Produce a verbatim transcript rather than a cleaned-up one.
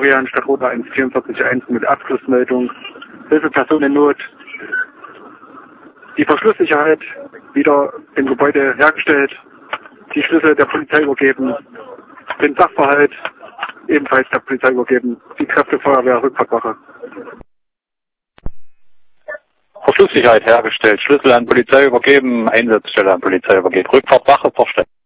Florian, Stadtroter eins vier vier eins mit Abschlussmeldung. Hilfeperson in Not. Die Verschlusssicherheit wieder im Gebäude hergestellt. Die Schlüssel der Polizei übergeben. Den Sachverhalt ebenfalls der Polizei übergeben. Die Kräfte Feuerwehr, Rückfahrtwache. Verschlusssicherheit hergestellt, Schlüssel an Polizei übergeben, Einsatzstelle an Polizei übergeben, Rückfahrtwache vorstellen.